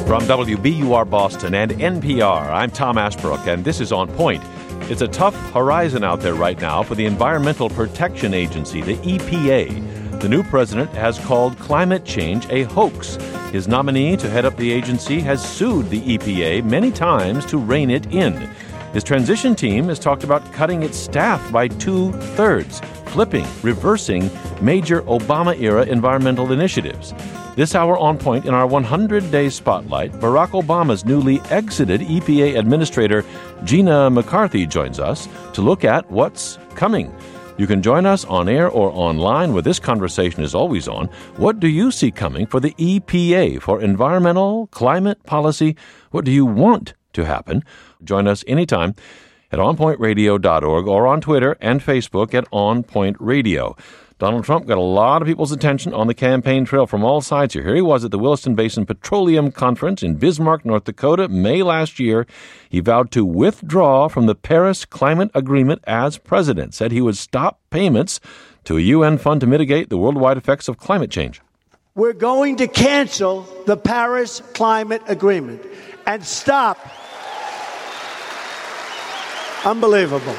From WBUR Boston and NPR, I'm Tom Ashbrook, and this is On Point. It's a tough horizon out there right now for the Environmental Protection Agency, the EPA. The new president has called climate change a hoax. His nominee to head up the agency has sued the EPA many times to rein it in. His transition team has talked about cutting its staff by 2/3, flipping, reversing major Obama-era environmental initiatives. This hour on Point in our 100-day spotlight, Barack Obama's newly exited EPA Administrator Gina McCarthy joins us to look at what's coming. You can join us on air or online where this conversation is always on. What do you see coming for the EPA for environmental, climate policy? What do you want to happen? Join us anytime at onpointradio.org or on Twitter and Facebook at On Point Radio. Donald Trump got a lot of people's attention on the campaign trail from all sides here. Here he was at the Williston Basin Petroleum Conference in Bismarck, North Dakota, May last year. He vowed to withdraw from the Paris Climate Agreement as president, said he would stop payments to a UN fund to mitigate the worldwide effects of climate change. We're going to cancel the Paris Climate Agreement and stop. Unbelievable.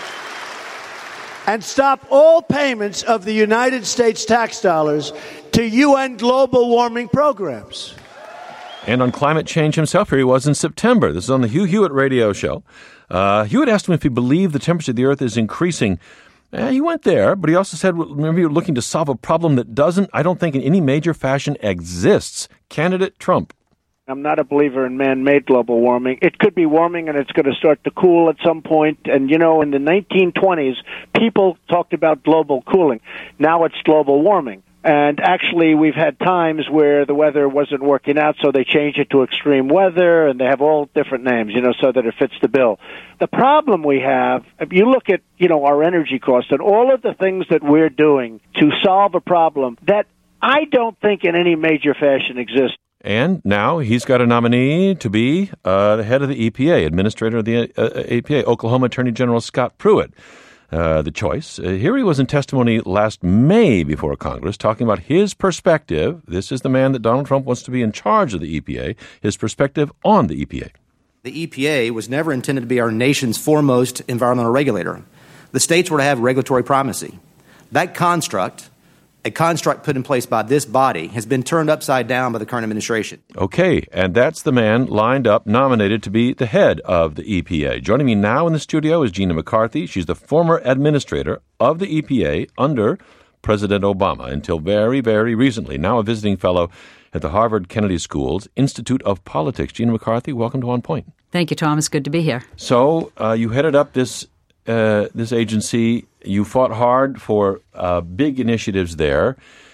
And stop all payments of the United States tax dollars to UN global warming programs. And on climate change himself, here he was in September. This is on the Hugh Hewitt radio show. Hewitt asked him if he believed the temperature of the Earth is increasing. He went there, but he also said, remember, you're looking to solve a problem that doesn't, I don't think, in any major fashion exists. Candidate Trump. I'm not a believer in man-made global warming. It could be warming, and it's going to start to cool at some point. And, in the 1920s, people talked about global cooling. Now it's global warming. And actually, we've had times where the weather wasn't working out, so they changed it to extreme weather, and they have all different names, so that it fits the bill. The problem we have, if you look at, our energy costs and all of the things that we're doing to solve a problem that I don't think in any major fashion exists. And now he's got a nominee to be the head of the EPA, administrator of the EPA, Oklahoma Attorney General Scott Pruitt. The choice. Here he was in testimony last May before Congress talking about his perspective. This is the man that Donald Trump wants to be in charge of the EPA, his perspective on the EPA. The EPA was never intended to be our nation's foremost environmental regulator. The states were to have regulatory primacy. That construct, a construct put in place by this body, has been turned upside down by the current administration. Okay, and that's the man lined up, nominated to be the head of the EPA. Joining me now in the studio is Gina McCarthy. She's the former administrator of the EPA under President Obama until very, very recently. Now a visiting fellow at the Harvard Kennedy School's Institute of Politics. Gina McCarthy, welcome to On Point. Thank you, Tom. It's good to be here. So you headed up this agency. You fought hard for big initiatives there.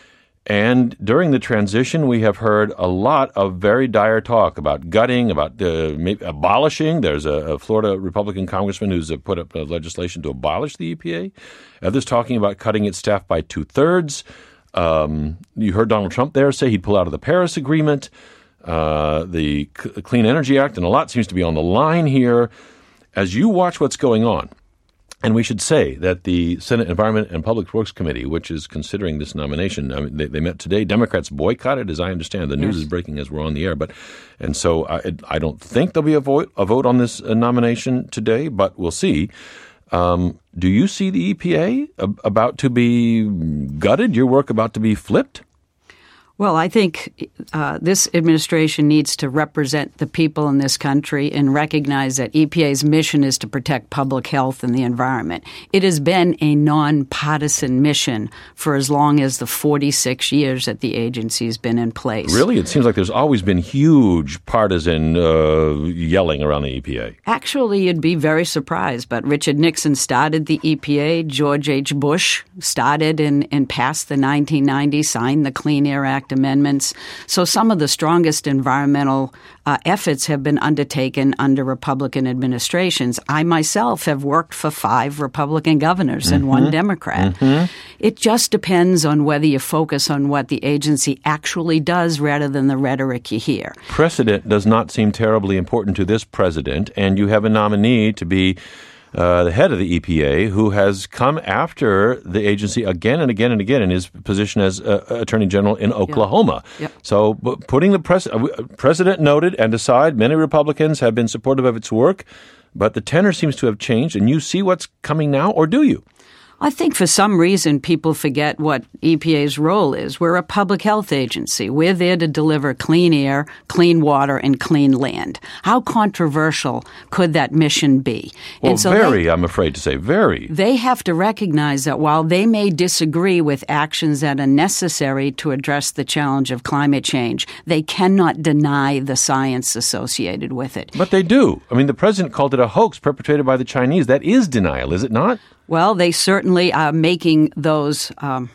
And during the transition, we have heard a lot of very dire talk about gutting, about maybe abolishing. There's a Florida Republican congressman who's put up legislation to abolish the EPA. Others talking about cutting its staff by 2/3. You heard Donald Trump there say he'd pull out of the Paris Agreement, the Clean Energy Act, and a lot seems to be on the line here. As you watch what's going on, and we should say that the Senate Environment and Public Works Committee, which is considering this nomination, they met today. Democrats boycotted, as I understand. The news is breaking as we're on the air. And so I don't think there'll be a vote on this nomination today, but we'll see. Do you see the EPA about to be gutted, your work about to be flipped? Well, I think this administration needs to represent the people in this country and recognize that EPA's mission is to protect public health and the environment. It has been a nonpartisan mission for as long as the 46 years that the agency's been in place. Really? It seems like there's always been huge partisan yelling around the EPA. Actually, you'd be very surprised, but Richard Nixon started the EPA. George H. Bush started and passed the 1990, signed the Clean Air Act amendments. So some of the strongest environmental efforts have been undertaken under Republican administrations. I myself have worked for 5 Republican governors and 1 Democrat. It just depends on whether you focus on what the agency actually does rather than the rhetoric you hear. Precedent does not seem terribly important to this president, and you have a nominee to be the head of the EPA, who has come after the agency again and again and again in his position as Attorney General in Oklahoma. Yep. So putting the president noted and aside, many Republicans have been supportive of its work, but the tenor seems to have changed, and you see what's coming now, or do you? I think for some reason people forget what EPA's role is. We're a public health agency. We're there to deliver clean air, clean water, and clean land. How controversial could that mission be? Well, and so I'm afraid to say, very. They have to recognize that while they may disagree with actions that are necessary to address the challenge of climate change, they cannot deny the science associated with it. But they do. I mean, the president called it a hoax perpetrated by the Chinese. That is denial, is it not? Well, they certainly are making those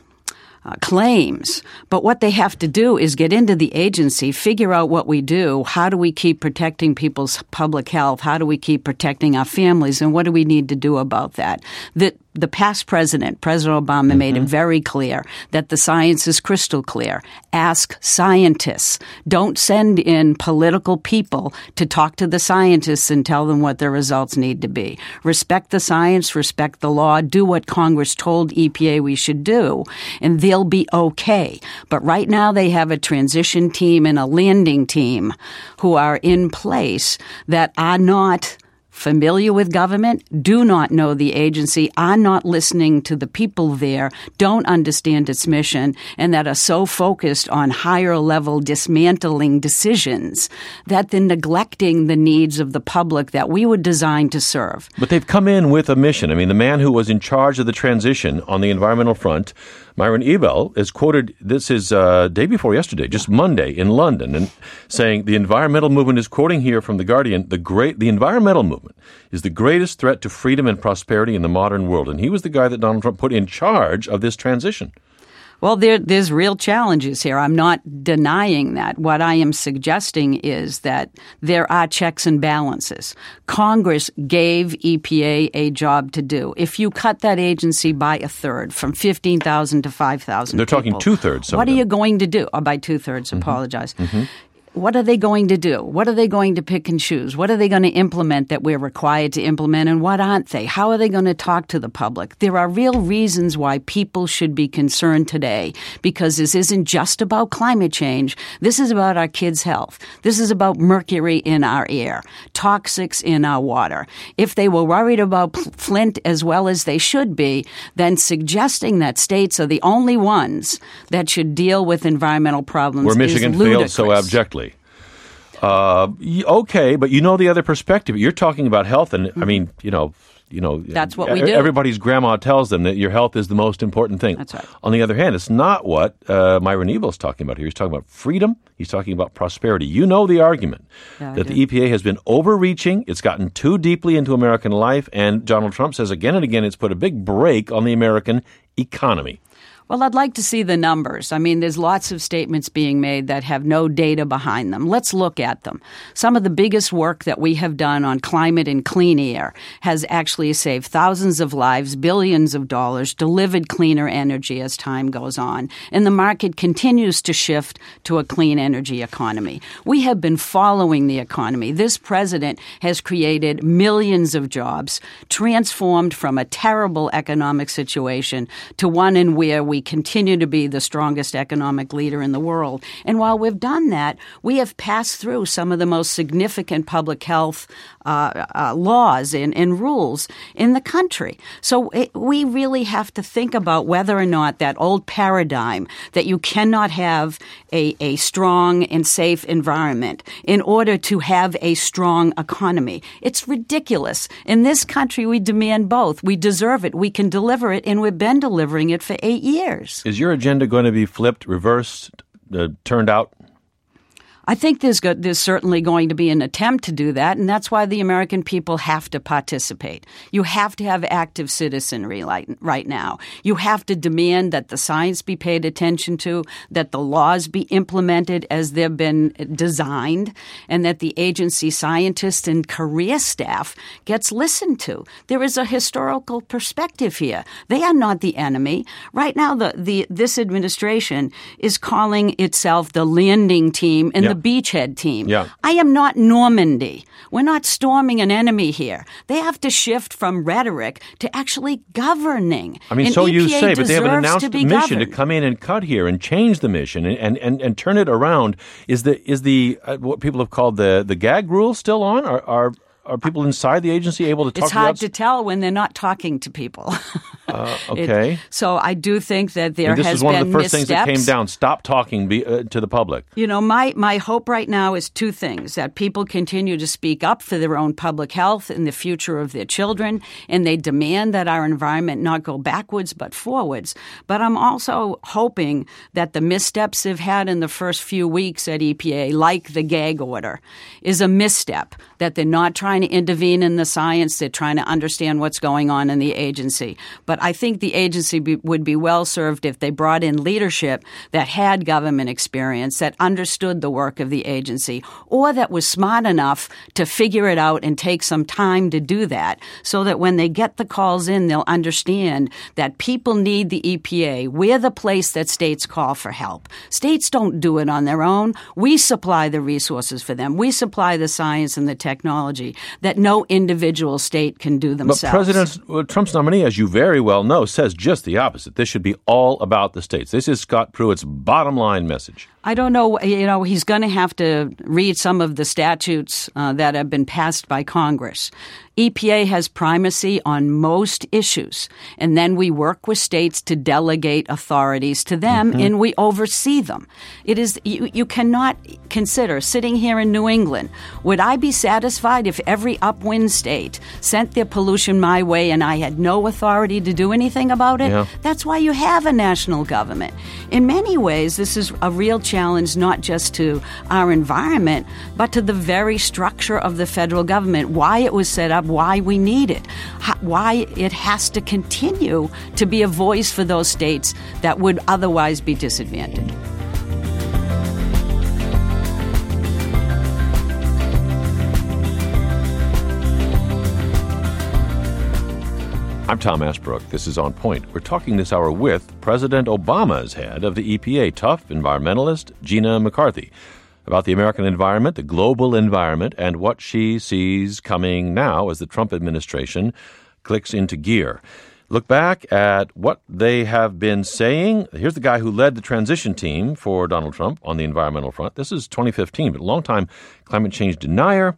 claims. But what they have to do is get into the agency, figure out what we do. How do we keep protecting people's public health? How do we keep protecting our families? And what do we need to do about that? The past President Obama, made it very clear that the science is crystal clear. Ask scientists. Don't send in political people to talk to the scientists and tell them what their results need to be. Respect the science, respect the law, do what Congress told EPA we should do, and they'll be okay. But right now they have a transition team and a landing team who are in place that are not familiar with government, do not know the agency, are not listening to the people there, don't understand its mission, and that are so focused on higher level dismantling decisions that they're neglecting the needs of the public that we were designed to serve. But they've come in with a mission. I mean, the man who was in charge of the transition on the environmental front, Myron Ebell, is quoted, this is day before yesterday, just Monday in London, and saying the environmental movement is quoting here from The Guardian, the environmental movement is the greatest threat to freedom and prosperity in the modern world. And he was the guy that Donald Trump put in charge of this transition. Well, there's real challenges here. I'm not denying that. What I am suggesting is that there are checks and balances. Congress gave EPA a job to do. If you cut that agency by a third, from 15,000 to 5,000 They're talking two-thirds. What are you going to do? By two-thirds, apologize. What are they going to do? What are they going to pick and choose? What are they going to implement that we're required to implement, and what aren't they? How are they going to talk to the public? There are real reasons why people should be concerned today, because this isn't just about climate change. This is about our kids' health. This is about mercury in our air, toxics in our water. If they were worried about Flint as well as they should be, then suggesting that states are the only ones that should deal with environmental problems where Michigan is ludicrous. failed so abjectly. Okay, but you know the other perspective. You're talking about health, and I mean, you know, that's what we do. Everybody's grandma tells them that your health is the most important thing. That's right. On the other hand, it's not what Myron Ebell is talking about here. He's talking about freedom. He's talking about prosperity. You know the argument that the EPA has been overreaching. It's gotten too deeply into American life, and Donald Trump says again and again it's put a big brake on the American economy. Well, I'd like to see the numbers. I mean, there's lots of statements being made that have no data behind them. Let's look at them. Some of the biggest work that we have done on climate and clean air has actually saved thousands of lives, billions of dollars, delivered cleaner energy as time goes on, and the market continues to shift to a clean energy economy. We have been following the economy. This president has created millions of jobs, transformed from a terrible economic situation to one in where we continue to be the strongest economic leader in the world. And while we've done that, we have passed through some of the most significant public health laws and rules in the country. So we really have to think about whether or not that old paradigm that you cannot have a strong and safe environment in order to have a strong economy. It's ridiculous. In this country, we demand both. We deserve it. We can deliver it, and we've been delivering it for 8 years. Is your agenda going to be flipped, reversed, turned out? I think there's certainly going to be an attempt to do that, and that's why the American people have to participate. You have to have active citizenry right now. You have to demand that the science be paid attention to, that the laws be implemented as they've been designed, and that the agency scientists and career staff gets listened to. There is a historical perspective here. They are not the enemy. Right now, this administration is calling itself the landing team and the beachhead team. Yeah. I am not Normandy. We're not storming an enemy here. They have to shift from rhetoric to actually governing. I mean, and so EPA you say, but they have an announced to be mission governed. to come in and cut here and change the mission and turn it around. Is the what people have called the gag rule still on? Are people inside the agency able to talk It's hard to tell when they're not talking to people. Okay. So I do think that there has been missteps. This is one of the first things that came down. Stop talking to the public. You know, my hope right now is two things: that people continue to speak up for their own public health and the future of their children, and they demand that our environment not go backwards but forwards. But I'm also hoping that the missteps they've had in the first few weeks at EPA, like the gag order, is a misstep, that they're not trying to intervene in the science. They're trying to understand what's going on in the agency. But I think the agency would be well served if they brought in leadership that had government experience, that understood the work of the agency, or that was smart enough to figure it out and take some time to do that, so that when they get the calls in, they'll understand that people need the EPA. We're the place that states call for help. States don't do it on their own. We supply the resources for them. We supply the science and the technology that no individual state can do themselves. But President Trump's nominee, as you very well know, says just the opposite. This should be all about the states. This is Scott Pruitt's bottom line message. I don't know. You know, he's going to have to read some of the statutes that have been passed by Congress. EPA has primacy on most issues, and then we work with states to delegate authorities to them, and we oversee them. It is you cannot consider, sitting here in New England, would I be satisfied if every upwind state sent their pollution my way and I had no authority to do anything about it? Yeah. That's why you have a national government. In many ways, this is a real challenge not just to our environment, but to the very structure of the federal government, why it was set up, why we need it, why it has to continue to be a voice for those states that would otherwise be disadvantaged. I'm Tom Ashbrook. This is On Point. We're talking this hour with President Obama's head of the EPA, tough environmentalist Gina McCarthy, about the American environment, the global environment, and what she sees coming now as the Trump administration clicks into gear. Look back at what they have been saying. Here's the guy who led the transition team for Donald Trump on the environmental front. This is 2015, but a longtime climate change denier,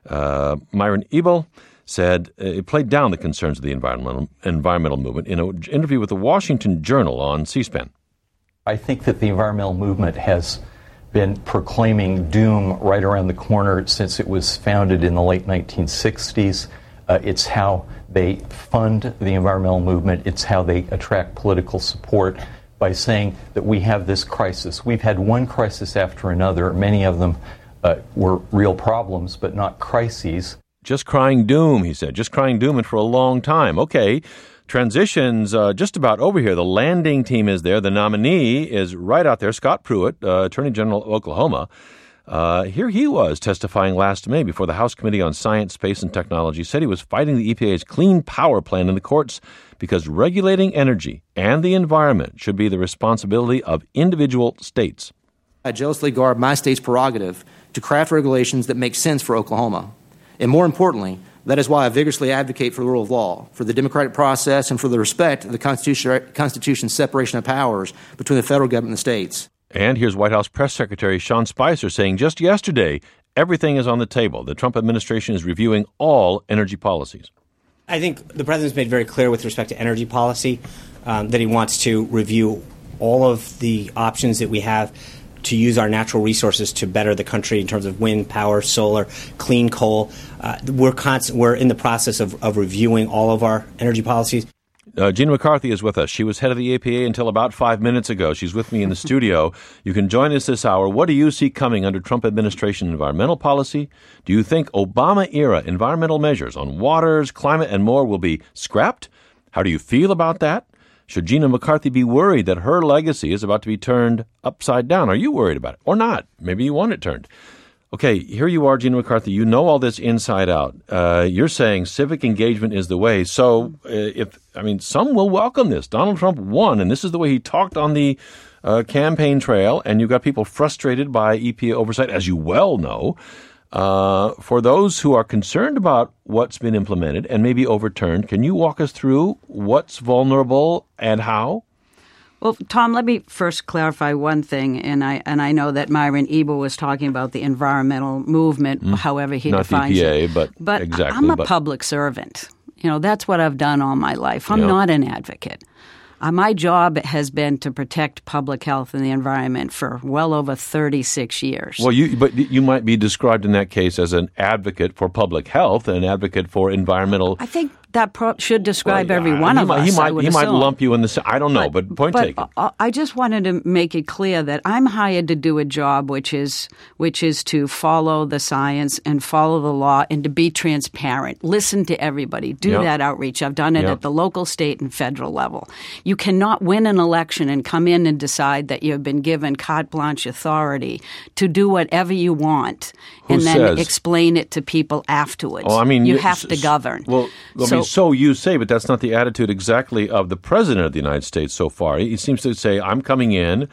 Myron Ebel, said it played down the concerns of the environmental movement in an interview with the Washington Journal on C-SPAN. I think that the environmental movement has been proclaiming doom right around the corner since it was founded in the late 1960s. It's how they fund the environmental movement. It's how they attract political support by saying that we have this crisis. We've had one crisis after another. Many of them were real problems, but not crises. Just crying doom, he said. Just crying doom, and for a long time. Okay, transition's just about over here. The landing team is there. The nominee is right out there, Scott Pruitt, Attorney General of Oklahoma. Here he was testifying last May before the House Committee on Science, Space, and Technology, said he was fighting the EPA's Clean Power Plan in the courts because regulating energy and the environment should be the responsibility of individual states. I jealously guard my state's prerogative to craft regulations that make sense for Oklahoma. And more importantly, that is why I vigorously advocate for the rule of law, for the democratic process, and for the respect of the Constitution's separation of powers between the federal government and the states. And here's White House Press Secretary Sean Spicer saying just yesterday, everything is on the table. The Trump administration is reviewing all energy policies. I think the president's made very clear with respect to energy policy that he wants to review all of the options that we have to use our natural resources to better the country in terms of wind, power, solar, clean coal. We're in the process of reviewing all of our energy policies. Gina McCarthy is with us. She was head of the EPA until about 5 minutes ago. She's with me in the studio. You can join us this hour. What do you see coming under Trump administration environmental policy? Do you think Obama-era environmental measures on waters, climate, and more will be scrapped? How do you feel about that? Should Gina McCarthy be worried that her legacy is about to be turned upside down? Are you worried about it? Or not? Maybe you want it turned. Okay, here you are, Gina McCarthy. You know all this inside out. You're saying civic engagement is the way. So, some will welcome this. Donald Trump won, and this is the way he talked on the campaign trail, and you've got people frustrated by EPA oversight, as you well know. For those who are concerned about what's been implemented and maybe overturned, can you walk us through what's vulnerable and how? Well, Tom, let me first clarify one thing, and I know that Myron Eber was talking about the environmental movement, however he defines it. Not the EPA, but exactly. I'm a public servant. That's what I've done all my life. I'm not an advocate. My job has been to protect public health and the environment for well over 36 years. Well, you might be described in that case as an advocate for public health and an advocate for environmental. I think that should describe every one of us. He might lump you in the. I don't know, but point taken. I just wanted to make it clear that I'm hired to do a job which is to follow the science and follow the law and to be transparent. Listen to everybody. Do that outreach. I've done it at the local, state, and federal level. You cannot win an election and come in and decide that you've been given carte blanche authority to do whatever you want and then explain it to people afterwards. Oh, I mean, you have to govern. Well, so you say, but that's not the attitude exactly of the President of the United States so far. He seems to say, I'm coming in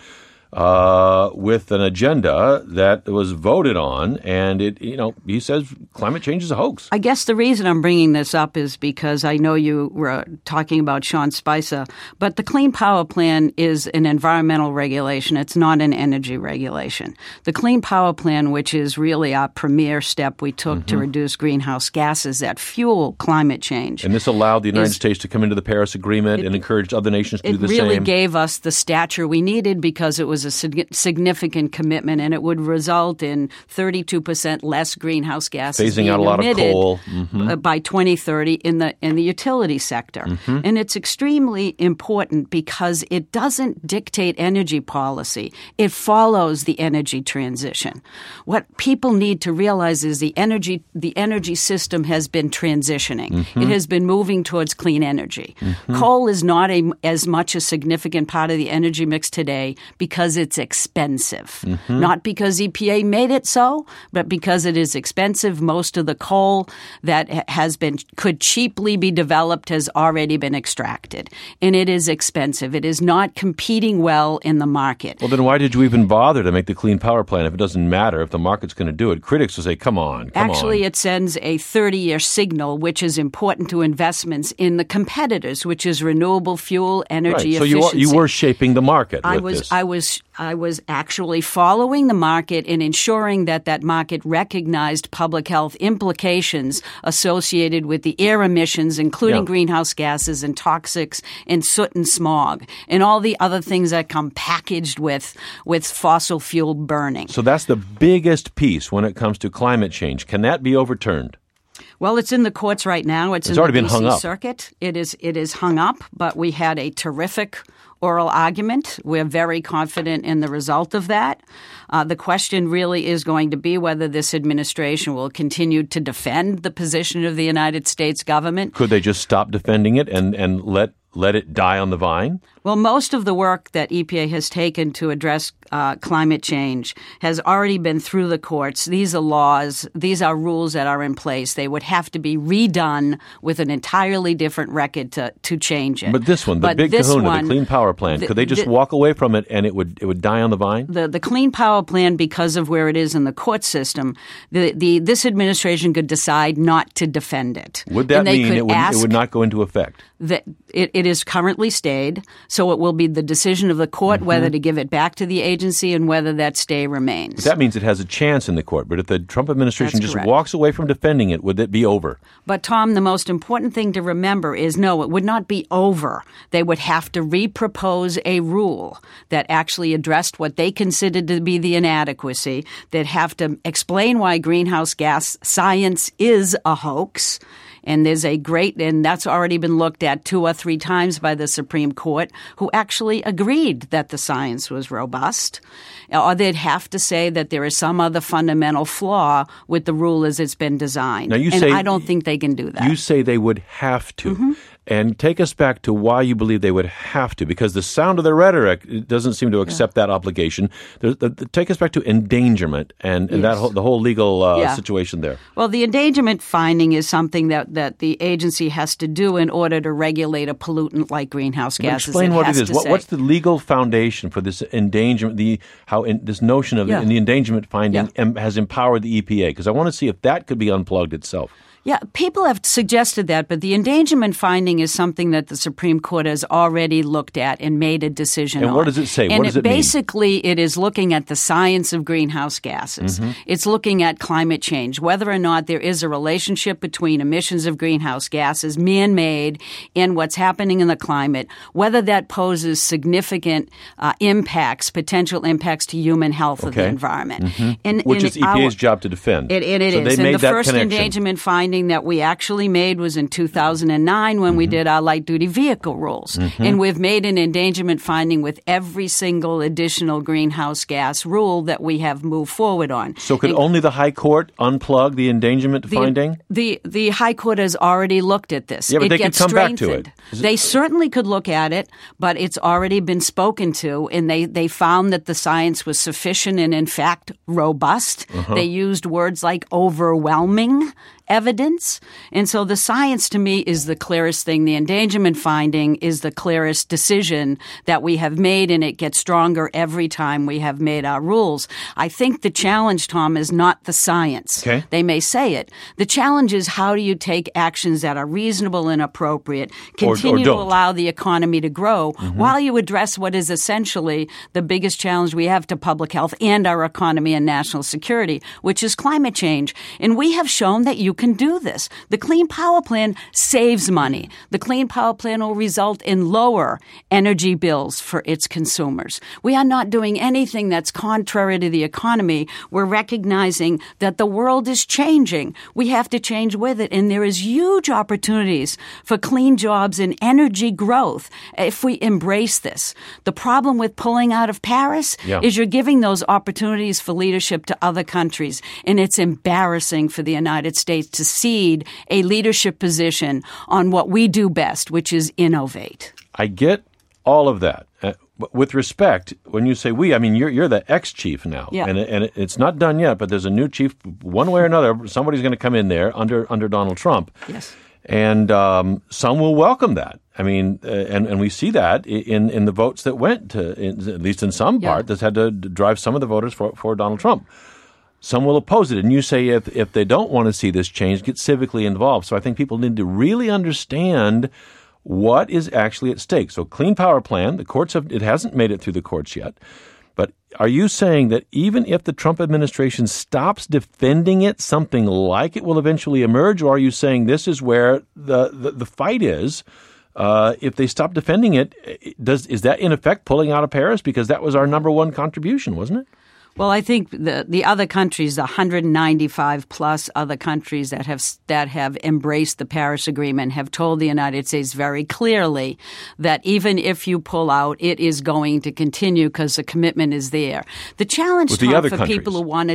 with an agenda that was voted on, and he says climate change is a hoax. I guess the reason I'm bringing this up is because I know you were talking about Sean Spicer, but the Clean Power Plan is an environmental regulation. It's not an energy regulation. The Clean Power Plan, which is really our premier step we took to reduce greenhouse gases that fuel climate change. And this allowed the United States to come into the Paris Agreement and encouraged other nations to do the same. It really gave us the stature we needed because it was a significant commitment, and it would result in 32% less greenhouse gases phasing out a lot of coal by 2030 in the utility sector. And it's extremely important because it doesn't dictate energy policy. It follows the energy transition. What people need to realize is the energy system has been transitioning. It has been moving towards clean energy. Coal is not as much a significant part of the energy mix today because it's expensive. Not because EPA made it so, but because it is expensive. Most of the coal that could cheaply be developed has already been extracted. And it is expensive. It is not competing well in the market. Well, then why did you even bother to make the Clean Power Plan if it doesn't matter if the market's going to do it? Critics will say, come on. Actually, it sends a 30-year signal, which is important to investments in the competitors, which is renewable fuel, energy efficiency. So you were shaping the market with this. I was actually following the market and ensuring that market recognized public health implications associated with the air emissions, including greenhouse gases and toxics and soot and smog and all the other things that come packaged with fossil fuel burning. So that's the biggest piece when it comes to climate change. Can that be overturned? Well, it's in the courts right now. It's in already the been hung DC up. Circuit. It is hung up, but we had a terrific oral argument. We're very confident in the result of that. The question really is going to be whether this administration will continue to defend the position of the United States government. Could they just stop defending it and let it die on the vine? Well, most of the work that EPA has taken to address climate change has already been through the courts. These are laws. These are rules that are in place. They would have to be redone with an entirely different record to change it. But this one, the big kahuna, the Clean Power Plan, could they just walk away from it and it would die on the vine? The Clean Power Plan, because of where it is in the court system, this administration could decide not to defend it. Would that mean it would not go into effect? It is currently stayed, so it will be the decision of the court whether to give it back to the agency and whether that stay remains. But that means it has a chance in the court. But if the Trump administration just walks away from defending it, would it be over? But, Tom, the most important thing to remember is, no, it would not be over. They would have to repropose a rule that actually addressed what they considered to be the inadequacy. They'd have to explain why greenhouse gas science is a hoax. And and that's already been looked at 2 or 3 times by the Supreme Court, who actually agreed that the science was robust. Or they'd have to say that there is some other fundamental flaw with the rule as it's been designed. Now I don't think they can do that. You say they would have to. and take us back to why you believe they would have to, because the sound of their rhetoric doesn't seem to accept that obligation. Take us back to endangerment and Yes. the whole legal situation there. Well, the endangerment finding is something that the agency has to do in order to regulate a pollutant like greenhouse gases. Explain what it is. What's the legal foundation for this endangerment? This notion of the endangerment finding has empowered the EPA? Because I want to see if that could be unplugged itself. Yeah, people have suggested that, but the endangerment finding is something that the Supreme Court has already looked at and made a decision on. And what does it say? And what does it mean? Basically, it is looking at the science of greenhouse gases. Mm-hmm. It's looking at climate change, whether or not there is a relationship between emissions of greenhouse gases, man-made, and what's happening in the climate, whether that poses significant potential impacts to human health of the environment. Mm-hmm. Which is EPA's job to defend. It so is. They made and the that first connection. endangerment finding that we actually made was in 2009 when we did our light-duty vehicle rules. And we've made an endangerment finding with every single additional greenhouse gas rule that we have moved forward on. So could only the High Court unplug the endangerment finding? The High Court has already looked at this. Yeah, but it they gets could come back to strengthened. it. They certainly could look at it, but it's already been spoken to, and they found that the science was sufficient and, in fact, robust. They used words like overwhelming evidence. And so the science to me is the clearest thing. The endangerment finding is the clearest decision that we have made, and it gets stronger every time we have made our rules. I think the challenge, Tom, is not the science. Okay. They may say it. The challenge is how do you take actions that are reasonable and appropriate, continue to allow the economy to grow while you address what is essentially the biggest challenge we have to public health and our economy and national security, which is climate change. And we have shown that you can do this. The Clean Power Plan saves money. The Clean Power Plan will result in lower energy bills for its consumers. We are not doing anything that's contrary to the economy. We're recognizing that the world is changing. We have to change with it, and there is huge opportunities for clean jobs and energy growth if we embrace this. The problem with pulling out of Paris is you're giving those opportunities for leadership to other countries, and it's embarrassing for the United States to cede a leadership position on what we do best, which is innovate. I get all of that. With respect, when you say we, I mean, you're the ex-chief now, and it's not done yet, but there's a new chief one way or another. Somebody's going to come in there under Donald Trump. Yes. And some will welcome that. I mean, and we see that in the votes that went to, at least in some part, that's had to drive some of the voters for Donald Trump. Some will oppose it. And you say if they don't want to see this change, get civically involved. So I think people need to really understand what is actually at stake. So Clean Power Plan, it hasn't made it through the courts yet. But are you saying that even if the Trump administration stops defending it, something like it will eventually emerge? Or are you saying this is where the fight is? If they stop defending it, is that in effect pulling out of Paris? Because that was our number one contribution, wasn't it? Well, I think the other countries, the 195 plus other countries that have embraced the Paris Agreement, have told the United States very clearly that even if you pull out, it is going to continue because the commitment is there. The challenge, Tom, for people who want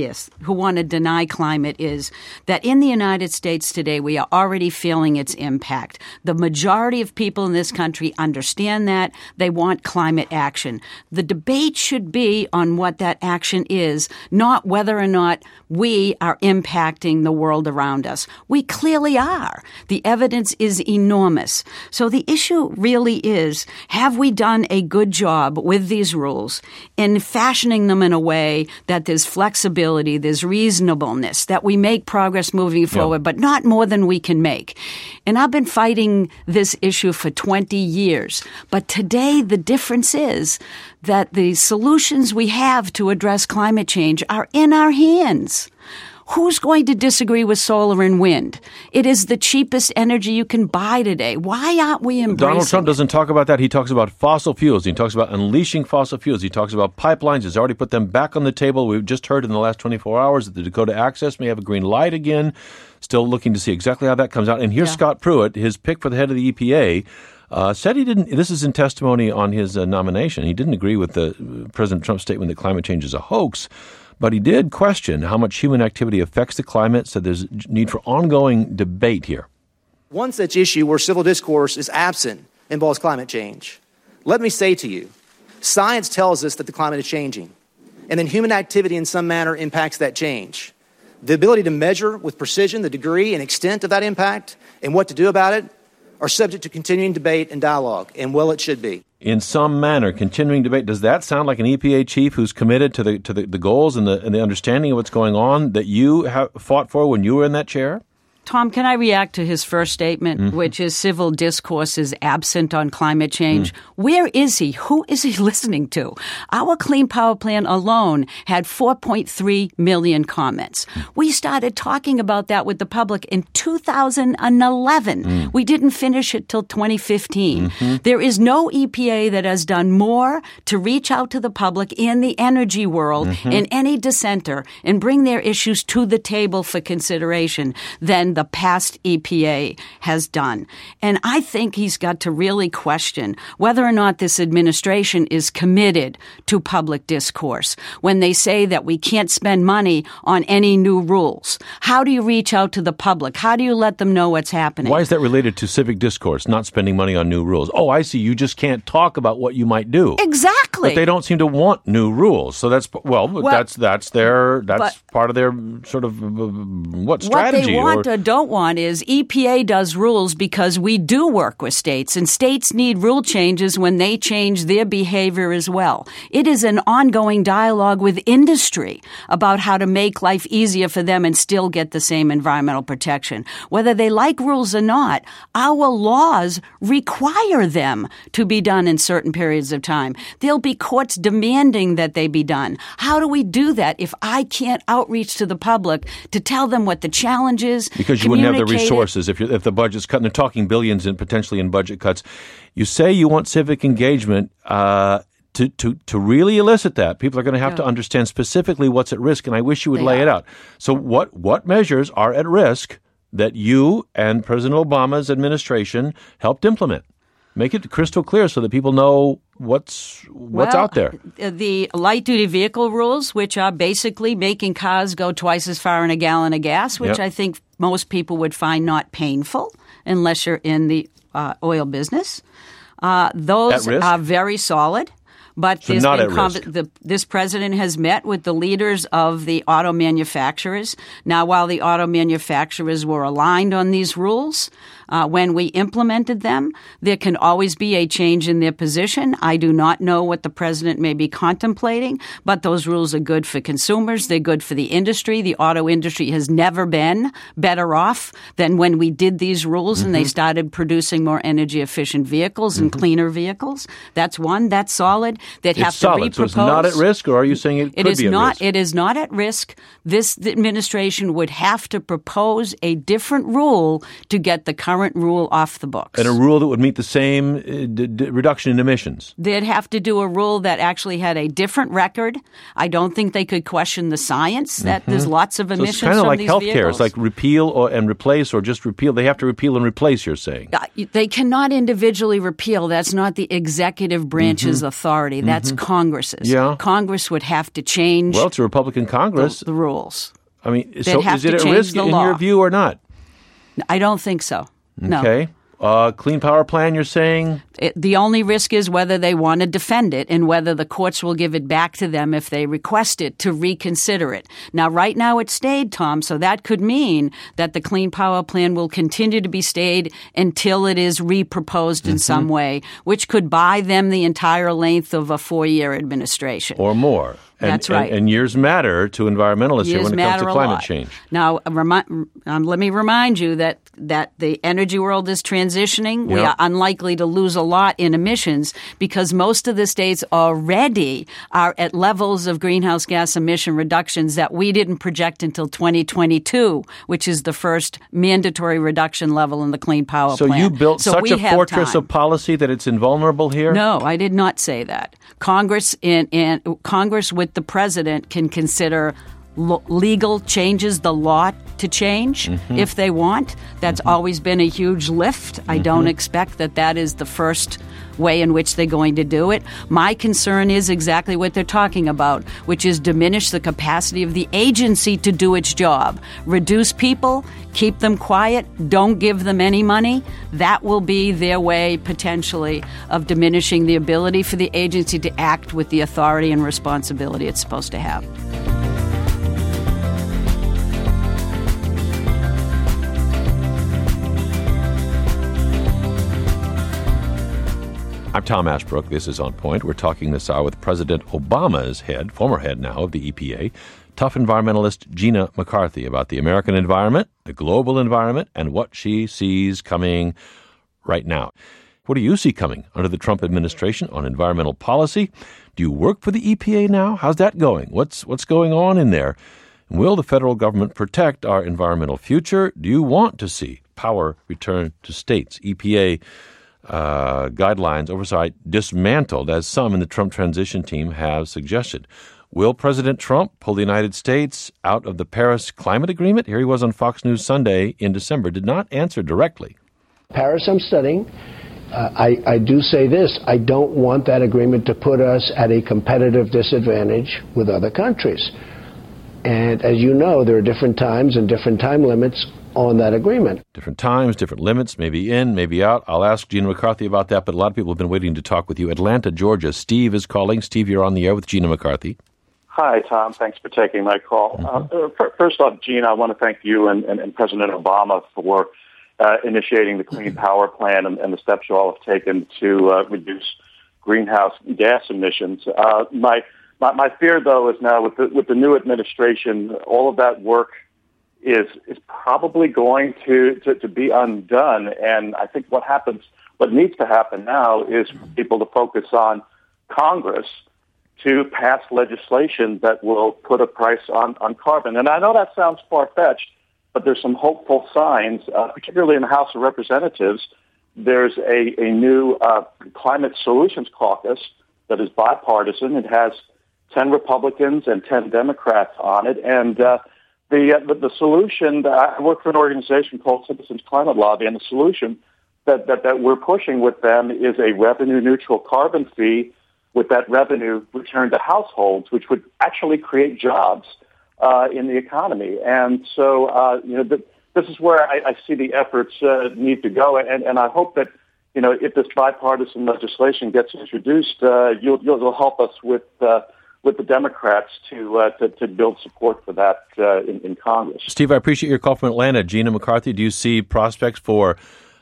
to deny climate is that in the United States today, we are already feeling its impact. The majority of people in this country understand that. They want climate action. The debate should be on what that action is, not whether or not we are impacting the world around us. We clearly are. The evidence is enormous. So the issue really is, have we done a good job with these rules in fashioning them in a way that there's flexibility, there's reasonableness, that we make progress moving forward, but not more than we can make. And I've been fighting this issue for 20 years. But today the difference is that the solutions we have to address climate change are in our hands. Who's going to disagree with solar and wind? It is the cheapest energy you can buy today. Why aren't we embracing Donald Trump doesn't talk about that. He talks about fossil fuels. He talks about unleashing fossil fuels. He talks about pipelines. He's already put them back on the table. We've just heard in the last 24 hours that the Dakota Access may have a green light again. Still looking to see exactly how that comes out. And here's Scott Pruitt, his pick for the head of the EPA, said he didn't. This is in testimony on his nomination. He didn't agree with the President Trump's statement that climate change is a hoax, but he did question how much human activity affects the climate. So there's need for ongoing debate here. One such issue where civil discourse is absent involves climate change. Let me say to you, science tells us that the climate is changing, and then human activity in some manner impacts that change. The ability to measure with precision the degree and extent of that impact and what to do about it are subject to continuing debate and dialogue, and well, it should be. In some manner, continuing debate. Does that sound like an EPA chief who's committed to the goals and the understanding of what's going on that you have fought for when you were in that chair? Tom, can I react to his first statement, which is civil discourse is absent on climate change? Where is he? Who is he listening to? Our Clean Power Plan alone had 4.3 million comments. We started talking about that with the public in 2011. We didn't finish it till 2015. There is no EPA that has done more to reach out to the public in the energy world, in any dissenter, and bring their issues to the table for consideration than the past EPA has done. And I think he's got to really question whether or not this administration is committed to public discourse when they say that we can't spend money on any new rules. How do you reach out to the public? How do you let them know what's happening? Why is that related to civic discourse, not spending money on new rules? Oh, I see. You just can't talk about what you might do. Exactly. But they don't seem to want new rules. So that's that's part of their sort of strategy? What they want or don't want is EPA does rules because we do work with states, and states need rule changes when they change their behavior as well. It is an ongoing dialogue with industry about how to make life easier for them and still get the same environmental protection. Whether they like rules or not, our laws require them to be done in certain periods of time. There'll be courts demanding that they be done. How do we do that if I can't outreach to the public to tell them what the challenge is? Because you wouldn't have the resources if the budget's cut. And they're talking billions potentially in budget cuts. You say you want civic engagement. To really elicit that, people are going to have to understand specifically what's at risk, and I wish you would lay it out. So what measures are at risk that you and President Obama's administration helped implement? Make it crystal clear so that people know what's out there. The light-duty vehicle rules, which are basically making cars go twice as far in a gallon of gas, which I think most people would find not painful unless you're in the oil business. Those are very solid. But so not at risk. This president has met with the leaders of the auto manufacturers. Now, while the auto manufacturers were aligned on these rules, when we implemented them, there can always be a change in their position. I do not know what the president may be contemplating, but those rules are good for consumers. They're good for the industry. The auto industry has never been better off than when we did these rules and they started producing more energy-efficient vehicles and cleaner vehicles. That's one. That's solid. They'd have to repropose. So it's not at risk, or are you saying it could be at risk? It is not at risk. This administration would have to propose a different rule to get the current rule off the books. And a rule that would meet the same reduction in emissions. They'd have to do a rule that actually had a different record. I don't think they could question the science that there's lots of emissions from these vehicles. So it's kind of like healthcare. It's like repeal and replace, or just repeal. They have to repeal and replace, you're saying. They cannot individually repeal. That's not the executive branch's authority. That's Congress's. Yeah. Congress would have to change. Well, it's a Republican Congress. The rules. I mean, so is it at risk in your view or not? I don't think so. No. Okay. Clean Power Plan, you're saying? The only risk is whether they want to defend it and whether the courts will give it back to them if they request it to reconsider it. Now, right now it's stayed, Tom, so that could mean that the Clean Power Plan will continue to be stayed until it is reproposed in some way, which could buy them the entire length of a 4-year administration. Or more. That's right. And years matter to environmentalists here when it comes to climate change. Now, let me remind you that the energy world is transitioning. We are unlikely to lose a lot in emissions because most of the states already are at levels of greenhouse gas emission reductions that we didn't project until 2022, which is the first mandatory reduction level in the Clean Power Plan. So you built such a fortress of policy that it's invulnerable here? No, I did not say that. Congress with the president can consider legal changes, the law to change if they want. That's always been a huge lift. I don't expect that is the first way in which they're going to do it. My concern is exactly what they're talking about, which is diminish the capacity of the agency to do its job. Reduce people, keep them quiet, don't give them any money. That will be their way, potentially, of diminishing the ability for the agency to act with the authority and responsibility it's supposed to have. I'm Tom Ashbrook. This is On Point. We're talking this hour with President Obama's head, former head now of the EPA, tough environmentalist Gina McCarthy, about the American environment, the global environment, and what she sees coming right now. What do you see coming under the Trump administration on environmental policy? Do you work for the EPA now? How's that going? What's going on in there? And will the federal government protect our environmental future? Do you want to see power return to states? EPA guidelines, oversight dismantled, as some in the Trump transition team have suggested. Will President Trump pull the United States out of the Paris Climate Agreement? Here he was on Fox News Sunday in December, did not answer directly. Paris I'm studying. I do say this. I don't want that agreement to put us at a competitive disadvantage with other countries. And as you know, there are different times and different time limits on that agreement. Different times, different limits, maybe in, maybe out. I'll ask Gina McCarthy about that, but a lot of people have been waiting to talk with you. Atlanta, Georgia. Steve is calling. Steve, you're on the air with Gina McCarthy. Hi, Tom. Thanks for taking my call. First off, Gina, I want to thank you and President Obama for initiating the Clean Power Plan and the steps you all have taken to reduce greenhouse gas emissions. My fear, though, is now with the new administration, all of that work is probably going to be undone. And I think what needs to happen now is for people to focus on Congress to pass legislation that will put a price on carbon. And I know that sounds far-fetched, but there's some hopeful signs, particularly in the House of Representatives. There's a new Climate Solutions Caucus that is bipartisan. It has 10 Republicans and 10 Democrats on it. And the solution, I work for an organization called Citizens Climate Lobby, and the solution that we're pushing with them is a revenue-neutral carbon fee with that revenue returned to households, which would actually create jobs in the economy. And so, this is where I see the efforts need to go. And I hope that, if this bipartisan legislation gets introduced, you'll help us with the Democrats to build support for that in Congress. Steve, I appreciate your call from Atlanta. Gina McCarthy, do you see prospects for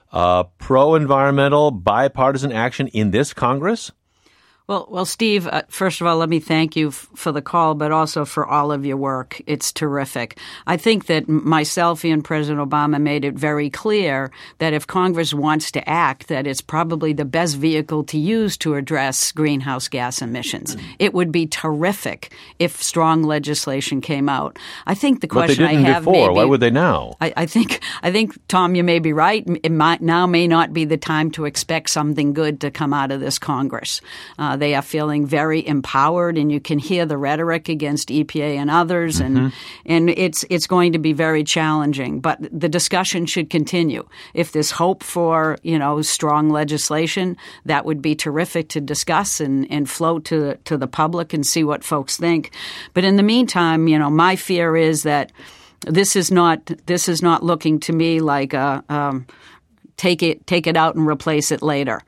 pro-environmental bipartisan action in this Congress? Well, Steve, first of all, let me thank you for the call, but also for all of your work. It's terrific. I think that myself and President Obama made it very clear that if Congress wants to act, that it's probably the best vehicle to use to address greenhouse gas emissions. It would be terrific if strong legislation came out. I think the question I have before. Maybe, why would they now? I think, Tom, you may be right. It may not be the time to expect something good to come out of this Congress. They are feeling very empowered, and you can hear the rhetoric against EPA and others, and it's going to be very challenging. But the discussion should continue. If there's hope for strong legislation, that would be terrific to discuss and float to the public and see what folks think. But in the meantime, my fear is that this is not looking to me like a take it out and replace it later.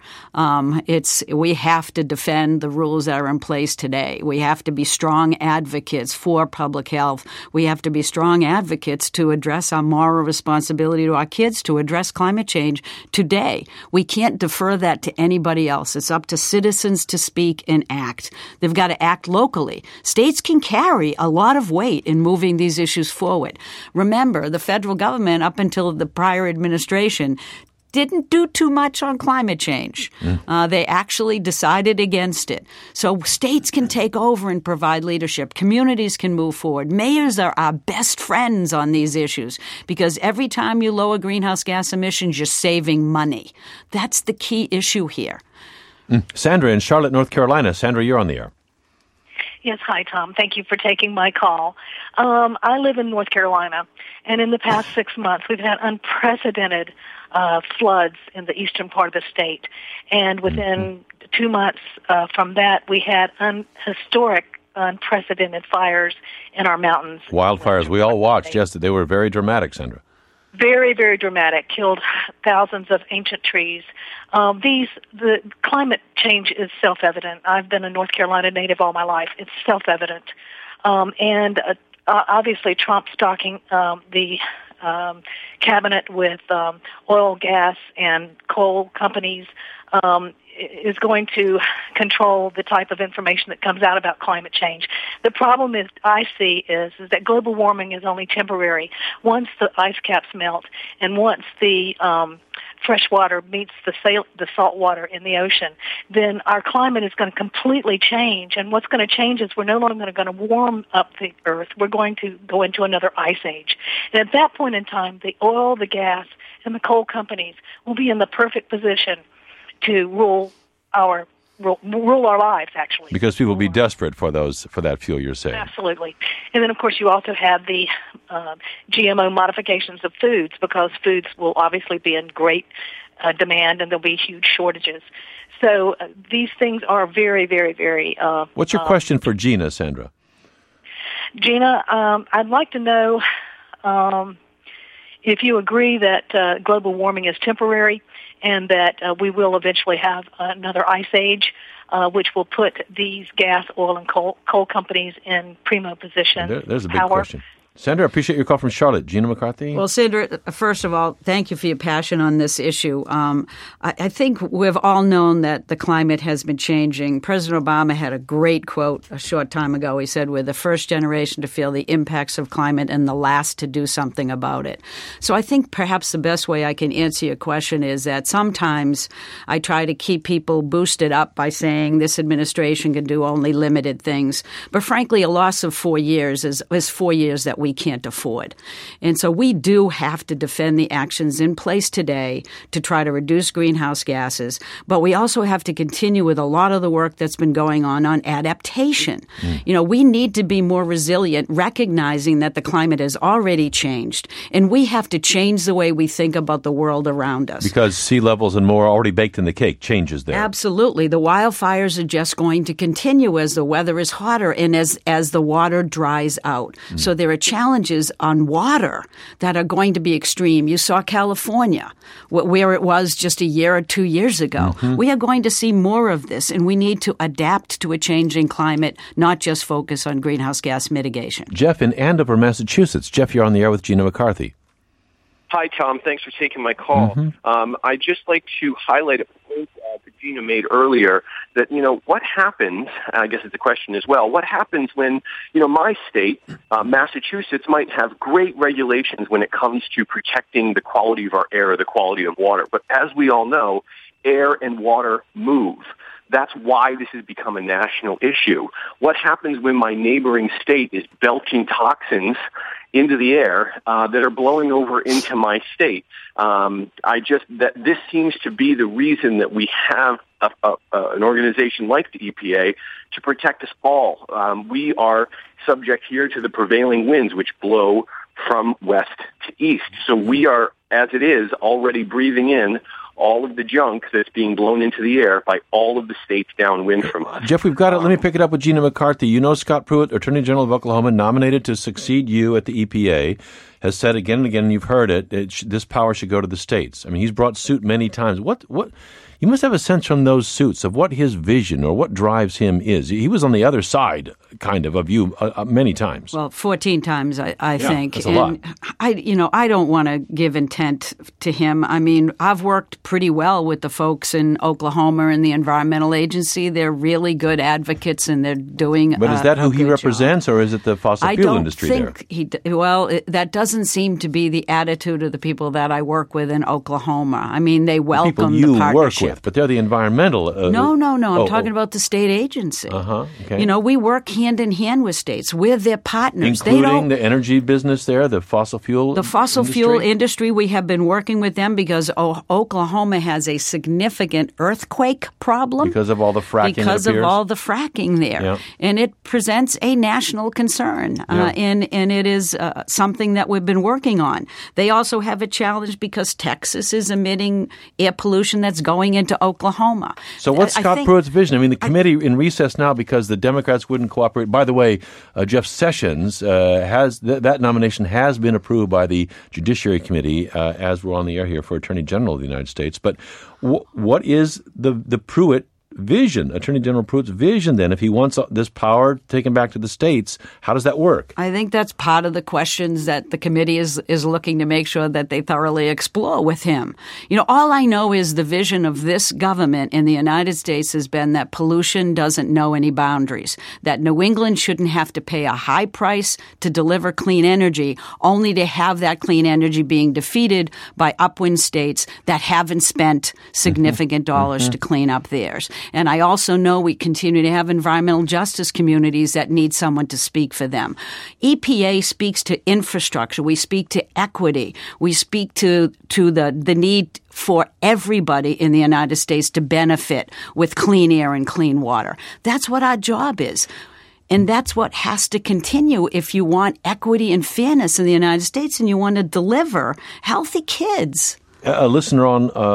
We have to defend the rules that are in place today. We have to be strong advocates for public health. We have to be strong advocates to address our moral responsibility to our kids to address climate change today. We can't defer that to anybody else. It's up to citizens to speak and act. They've got to act locally. States can carry a lot of weight in moving these issues forward. Remember, the federal government, up until the prior administration, didn't do too much on climate change. They actually decided against it. So states can take over and provide leadership. Communities can move forward. Mayors are our best friends on these issues because every time you lower greenhouse gas emissions, you're saving money. That's the key issue here. Sandra in Charlotte, North Carolina. Sandra, you're on the air. Yes, hi, Tom. Thank you for taking my call. I live in North Carolina, and in the past 6 months, we've had unprecedented floods in the eastern part of the state. And within 2 months from that, we had historic, unprecedented fires in our mountains. Wildfires. We all watched. Yes, they were very dramatic, Sandra. Very, very dramatic. Killed thousands of ancient trees. The climate change is self-evident. I've been a North Carolina native all my life. It's self-evident. And obviously Trump stocking the cabinet with oil, gas, and coal companies is going to control the type of information that comes out about climate change. The problem I see is that global warming is only temporary. Once the ice caps melt and once the fresh water meets the salt water in the ocean, then our climate is going to completely change. And what's going to change is we're no longer going to warm up the earth. We're going to go into another ice age. And at that point in time, the oil, the gas, and the coal companies will be in the perfect position to rule our lives, actually. Because people will be desperate for that fuel, you're saying. Absolutely. And then, of course, you also have the GMO modifications of foods, because foods will obviously be in great demand, and there'll be huge shortages. So these things are very, very, very... What's your question for Gina, Sandra? Gina, I'd like to know if you agree that global warming is temporary, and that we will eventually have another ice age, which will put these gas, oil, and coal companies in primo position. There's a big question. Sandra, I appreciate your call from Charlotte. Gina McCarthy? Well, Sandra, first of all, thank you for your passion on this issue. I think we've all known that the climate has been changing. President Obama had a great quote a short time ago. He said, we're the first generation to feel the impacts of climate and the last to do something about it. So I think perhaps the best way I can answer your question is that sometimes I try to keep people boosted up by saying this administration can do only limited things. But frankly, a loss of 4 years is 4 years that we can't afford. And so we do have to defend the actions in place today to try to reduce greenhouse gases, but we also have to continue with a lot of the work that's been going on adaptation. You know, we need to be more resilient, recognizing that the climate has already changed, and we have to change the way we think about the world around us. Because sea levels and more are already baked in the cake, changes there. Absolutely. The wildfires are just going to continue as the weather is hotter and as the water dries out. So there are challenges on water that are going to be extreme. You saw California, where it was just a year or 2 years ago. We are going to see more of this, and we need to adapt to a changing climate, not just focus on greenhouse gas mitigation. Jeff in Andover, Massachusetts. Jeff, you're on the air with Gina McCarthy. Hi, Tom. Thanks for taking my call. I'd just like to highlight a point that Gina made earlier that, what happens, I guess it's a question as well, what happens when, my state, Massachusetts, might have great regulations when it comes to protecting the quality of our air, the quality of water. But as we all know, air and water move. That's why this has become a national issue. What happens when my neighboring state is belching toxins into the air that are blowing over into my state? This seems to be the reason that we have an organization like the EPA to protect us all. We are subject here to the prevailing winds, which blow from west to east. So we are, as it is, already breathing in all of the junk that's being blown into the air by all of the states downwind from us. Jeff, we've got it. Let me pick it up with Gina McCarthy. Scott Pruitt, Attorney General of Oklahoma, nominated to succeed you at the EPA, has said again and again, and you've heard it, this power should go to the states. I mean, he's brought suit many times. What? You must have a sense from those suits of what his vision or what drives him is. He was on the other side, kind of you many times. Well, 14 times, I think. That's a lot. I don't want to give intent to him. I mean, I've worked pretty well with the folks in Oklahoma and the Environmental Agency. They're really good advocates, and they're doing. But is that who he represents, or is it the fossil fuel industry there? That doesn't seem to be the attitude of the people that I work with in Oklahoma. I mean, they welcome the partnership. People you work with, but they're the environmental. No. I'm talking about the state agency. Okay. You know, we work hand in hand with states. We're their partners. Including the energy business there, the fossil fuel fuel industry. We have been working with them because Oklahoma has a significant earthquake problem. Because of all the fracking there. Yeah. And it presents a national concern. And it is something that we've been working on. They also have a challenge because Texas is emitting air pollution that's going into Oklahoma. So what's Scott Pruitt's vision? I mean, the committee in recess now because the Democrats wouldn't cooperate. By the way, Jeff Sessions that nomination has been approved by the Judiciary Committee as we're on the air here for Attorney General of the United States. But what is the Pruitt vision, Attorney General Pruitt's vision then? If he wants this power taken back to the states, how does that work? I think that's part of the questions that the committee is looking to make sure that they thoroughly explore with him. You know, all I know is the vision of this government in the United States has been that pollution doesn't know any boundaries, that New England shouldn't have to pay a high price to deliver clean energy, only to have that clean energy being defeated by upwind states that haven't spent significant dollars to clean up theirs. And I also know we continue to have environmental justice communities that need someone to speak for them. EPA speaks to infrastructure. We speak to equity. We speak to the need for everybody in the United States to benefit with clean air and clean water. That's what our job is. And that's what has to continue if you want equity and fairness in the United States and you want to deliver healthy kids. A listener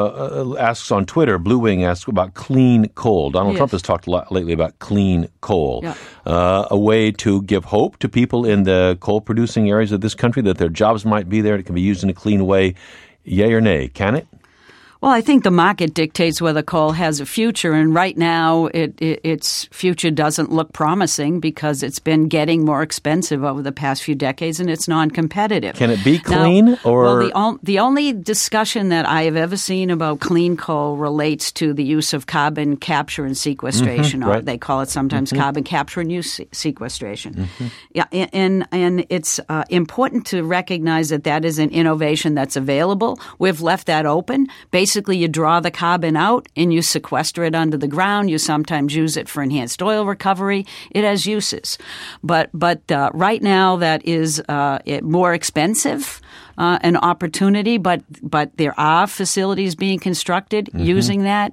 asks on Twitter, Blue Wing asks about clean coal. Donald Trump has talked a lot lately about clean coal, a way to give hope to people in the coal-producing areas of this country that their jobs might be there. It can be used in a clean way. Yay or nay? Can it? Well, I think the market dictates whether coal has a future, and right now its future doesn't look promising because it's been getting more expensive over the past few decades, and it's non-competitive. Can it be clean? The only discussion that I have ever seen about clean coal relates to the use of carbon capture and sequestration, or they call it sometimes carbon capture and use sequestration. And it's important to recognize that is an innovation that's available. We've left that open. Basically, you draw the carbon out and you sequester it under the ground. You sometimes use it for enhanced oil recovery. It has uses. But right now that is more expensive. An opportunity, but there are facilities being constructed using that.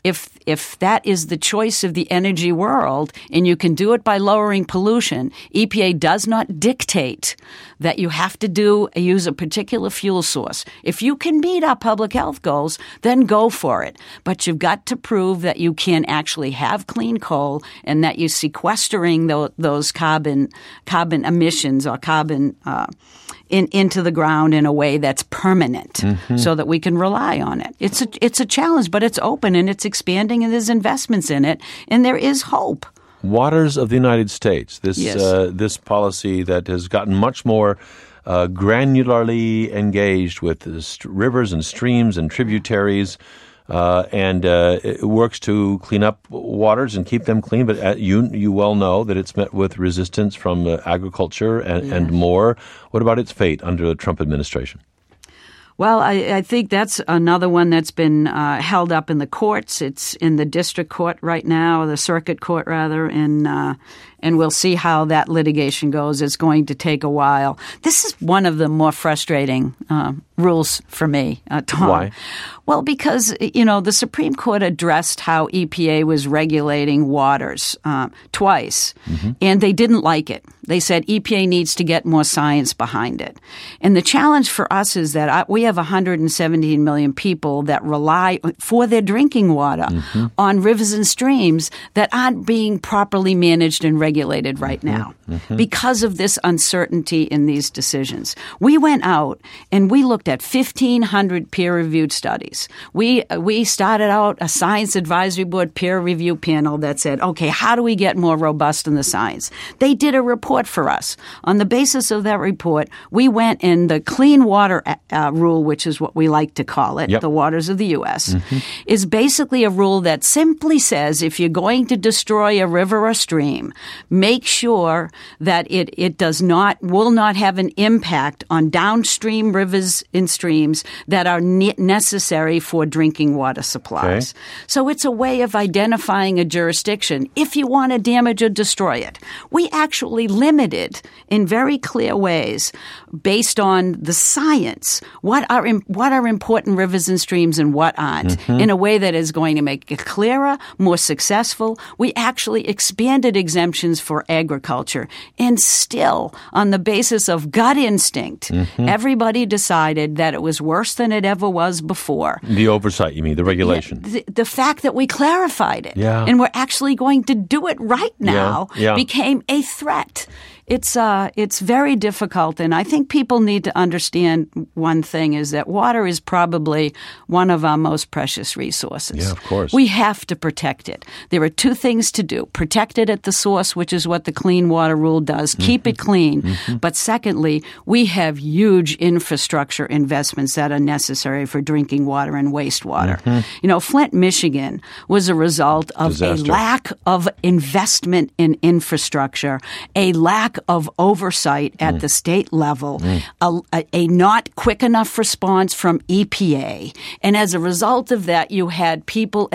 If that is the choice of the energy world, and you can do it by lowering pollution, EPA does not dictate that you have to use a particular fuel source. If you can meet our public health goals, then go for it. But you've got to prove that you can actually have clean coal and that you're sequestering those carbon emissions or carbon into the ground in a way that's permanent so that we can rely on it. It's a challenge, but it's open and it's expanding and there's investments in it and there is hope. Waters of the United States, this policy that has gotten much more granularly engaged with rivers and streams and tributaries, and it works to clean up waters and keep them clean. But you well know that it's met with resistance from agriculture and more. What about its fate under the Trump administration? Well, I think that's another one that's been held up in the courts. It's in the district court right now, or the circuit court rather, and we'll see how that litigation goes. It's going to take a while. This is one of the more frustrating rules for me, Tom. Why? Well, because, the Supreme Court addressed how EPA was regulating waters twice, and they didn't like it. They said EPA needs to get more science behind it. And the challenge for us is that we have 117 million people that rely for their drinking water on rivers and streams that aren't being properly managed and regulated right now because of this uncertainty in these decisions. We went out and we looked at 1,500 peer-reviewed studies. We started out a science advisory board peer review panel that said, okay, how do we get more robust in the science? They did a report for us. On the basis of that report, we went in the Clean Water Rule, which is what we like to call it, the waters of the U.S., is basically a rule that simply says if you're going to destroy a river or stream, make sure that it will not have an impact on downstream rivers and streams that are necessary for drinking water supplies. Okay. So it's a way of identifying a jurisdiction. If you want to damage or destroy it, we actually limited in very clear ways, based on the science, what are important rivers and streams and what aren't, in a way that is going to make it clearer, more successful. We actually expanded exemptions for agriculture, and still, on the basis of gut instinct, everybody decided that it was worse than it ever was before. The oversight, you mean, the regulation. The fact that we clarified it, Yeah. and we're actually going to do it right now, Yeah. became a threat. It's very difficult, and I think people need to understand one thing, is that water is probably one of our most precious resources. Yeah, of course. We have to protect it. There are two things to do. Protect it at the source, which is what the Clean Water Rule does. Keep it clean. But secondly, we have huge infrastructure investments that are necessary for drinking water and wastewater. You know, Flint, Michigan was a result of Disaster. a lack of investment in infrastructure, a lack of oversight at the state level, a not quick enough response from EPA. And as a result of that, you had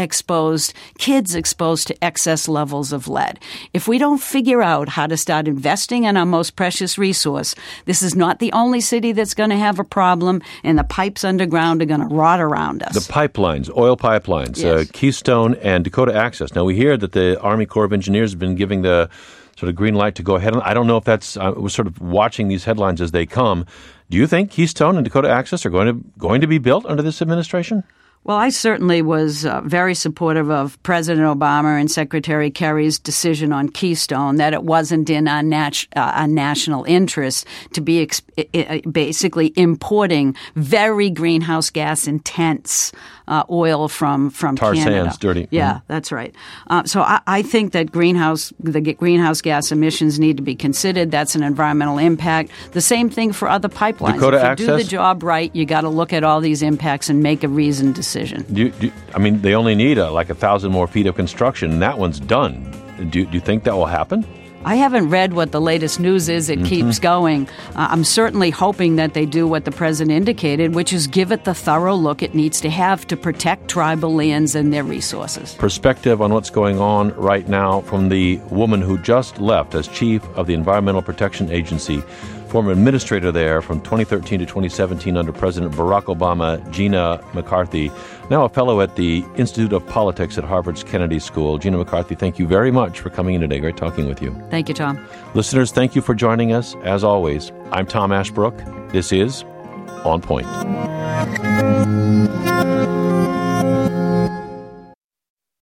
kids exposed to excess levels of lead. If we don't figure out how to start investing in our most precious resource, this is not the only city that's going to have a problem, and the pipes underground are going to rot around us. The pipelines, oil pipelines, Yes. Keystone and Dakota Access. Now, we hear that the Army Corps of Engineers have been giving the sort of green light to go ahead. I don't know if that's, we're sort of watching these headlines as they come. Do you think Keystone and Dakota Access are going to be built under this administration? Well, I certainly was very supportive of President Obama and Secretary Kerry's decision on Keystone, that it wasn't in our national interest to be basically importing very greenhouse gas intense oil from Tar Canada. sands, dirty. Yeah, that's right. So I think that the greenhouse gas emissions need to be considered. That's an environmental impact. The same thing for other pipelines. Dakota if you Access? do the job right, you got to look at all these impacts and make a reasoned decision. They only need like 1,000 more feet of construction, and that one's done. Do you think that will happen? I haven't read what the latest news is. It keeps going. I'm certainly hoping that they do what the president indicated, which is give it the thorough look it needs to have to protect tribal lands and their resources. Perspective on what's going on right now from the woman who just left as chief of the Environmental Protection Agency, former administrator there from 2013 to 2017 under President Barack Obama, Gina McCarthy, now a fellow at the Institute of Politics at Harvard's Kennedy School. Gina McCarthy, thank you very much for coming in today. Great talking with you. Thank you, Tom. Listeners, thank you for joining us. As always, I'm Tom Ashbrook. This is On Point.